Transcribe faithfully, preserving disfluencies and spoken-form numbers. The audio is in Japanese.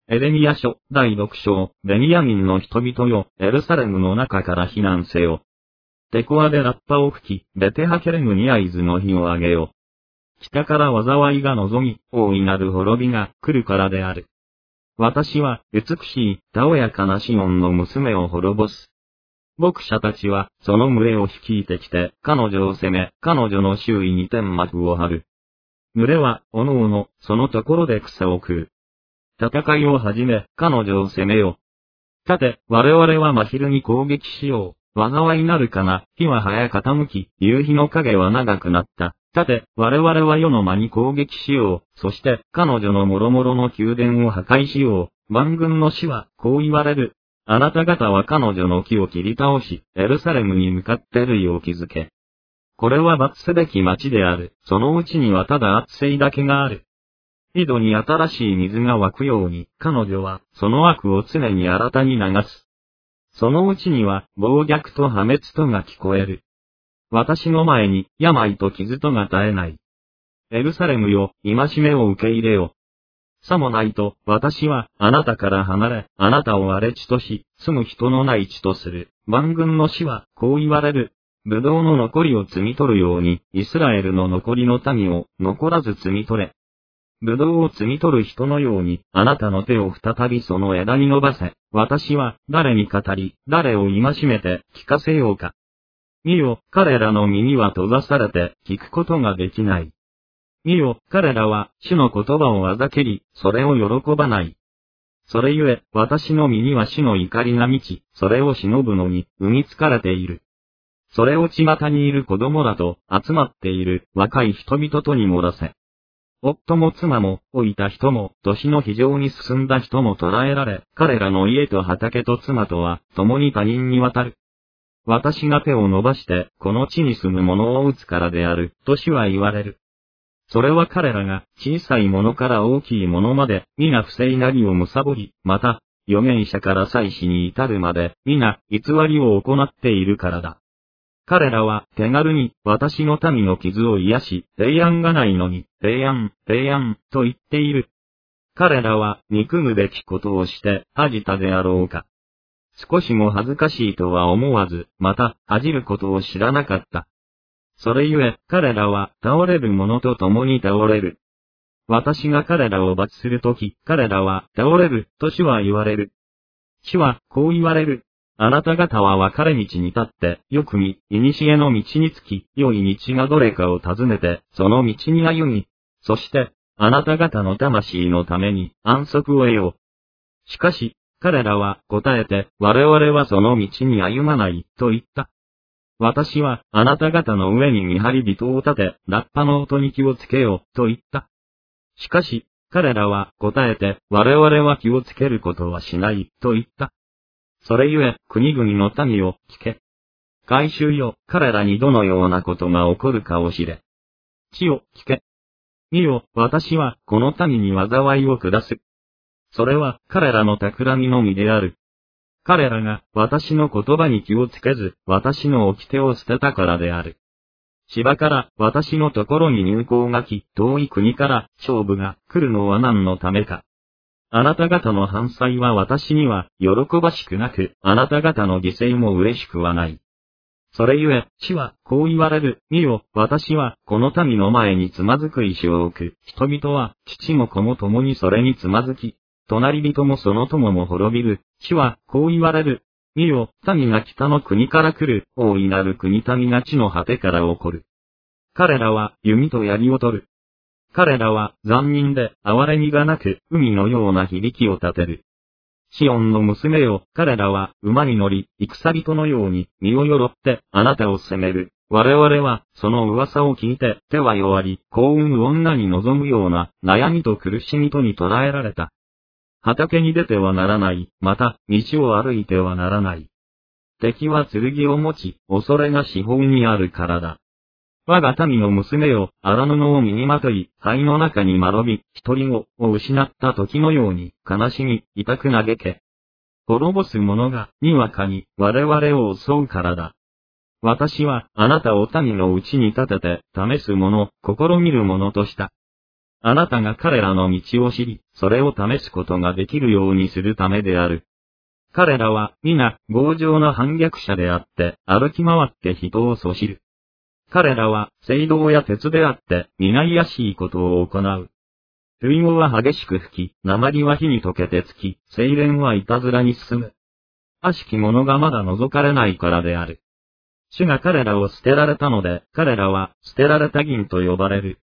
エレミヤ書だいろく章、ベニヤミンの人々よ、エルサレムの中から避難せよ。テコアでラッパを吹き、ベテハケレムに合図の火を上げよ。北から災いが望み、大いなる滅びが来るからである。私は、美しい、たおやかなシオンの娘を滅ぼす。牧者たちは、その群れを率いてきて、彼女を攻め、彼女の周囲に天幕を張る。群れは、おのおの、そのところで草を食う。戦いを始め、彼女を攻めよ。さて、我々は真昼に攻撃しよう。災いなるかな、日は早傾き、夕日の影は長くなった。さて、我々は夜の間に攻撃しよう。そして、彼女の諸々の宮殿を破壊しよう。万軍の死は、こう言われる。あなた方は彼女の木を切り倒し、エルサレムに向かって類を築け。これは罰すべき町である。そのうちにはただ圧政だけがある。井戸に新しい水が湧くように、彼女は、その悪を常に新たに流す。そのうちには、暴虐と破滅とが聞こえる。私の前に、病と傷とが絶えない。エルサレムよ、戒めを受け入れよ。さもないと、私は、あなたから離れ、あなたを荒れ地とし、住む人のない地とする。万軍の死は、こう言われる。ブドウの残りを摘み取るように、イスラエルの残りの民を、残らず摘み取れ。ブドウを摘み取る人のように、あなたの手を再びその枝に伸ばせ。私は、誰に語り、誰を戒めて、聞かせようか。見よ、彼らの耳は閉ざされて、聞くことができない。見よ、彼らは、主の言葉をあざけり、それを喜ばない。それゆえ、私の身には主の怒りが満ち、それを忍ぶのに、産みつかれている。それを巷にいる子供らと、集まっている、若い人々とに漏らせ。夫も妻も、老いた人も、年の非常に進んだ人も捕らえられ、彼らの家と畑と妻とは、共に他人に渡る。私が手を伸ばして、この地に住む者を撃つからである、と主は言われる。それは彼らが、小さいものから大きいものまで、皆不正なりを貪り、また、預言者から祭司に至るまで、皆、偽りを行っているからだ。彼らは手軽に私の民の傷を癒し、平安がないのに、平安、平安、と言っている。彼らは憎むべきことをして恥じたであろうか。少しも恥ずかしいとは思わず、また恥じることを知らなかった。それゆえ彼らは倒れる者と共に倒れる。私が彼らを罰するとき、彼らは倒れる、と主は言われる。主はこう言われる。あなた方は分かれ道に立って、よく見、古の道につき、良い道がどれかを尋ねて、その道に歩み、そして、あなた方の魂のために安息を得よう。しかし、彼らは答えて、我々はその道に歩まない、と言った。私は、あなた方の上に見張り人を立て、ラッパの音に気をつけよう、と言った。しかし、彼らは答えて、我々は気をつけることはしない、と言った。それゆえ、国々の民を聞け。改宗よ、彼らにどのようなことが起こるかを知れ。地を聞け。見よ、私は、この民に災いを下す。それは、彼らの企みのみである。彼らが、私の言葉に気をつけず、私の掟を捨てたからである。芝から、私のところに入港が来、遠い国から、勝負が来るのは何のためか。あなた方の犯罪は私には喜ばしくなく、あなた方の犠牲も嬉しくはない。それゆえ、主はこう言われる。見よ、私はこの民の前につまずく石を置く。人々は父も子も共にそれにつまずき、隣人もその友も滅びる。主はこう言われる。見よ、民が北の国から来る。大いなる国民が地の果てから起こる。彼らは弓と槍を取る。彼らは残忍で憐れみがなく海のような響きを立てる。シオンの娘よ、彼らは馬に乗り、戦人のように身をよろってあなたを責める。我々はその噂を聞いて手は弱り、幸運女に望むような悩みと苦しみとに捉えられた。畑に出てはならない、また道を歩いてはならない。敵は剣を持ち、恐れが四方にあるからだ。我が民の娘よ、荒布を身にまとい、肺の中にまろび、独り子を失った時のように、悲しみ、痛く嘆け。滅ぼす者が、にわかに、我々を襲うからだ。私は、あなたを民のうちに立てて、試す者、試みる者とした。 あなたが彼らの道を知り、それを試すことができるようにするためである。彼らは皆強情な反逆者であって、歩き回って人をそしる。彼らは青銅や鉄であって、皆卑しいことを行う。類語は激しく吹き、鉛は火に溶けてつき、精錬はいたずらに進む。悪しき者がまだ除かれないからである。主が彼らを捨てられたので、彼らは捨てられた銀と呼ばれる。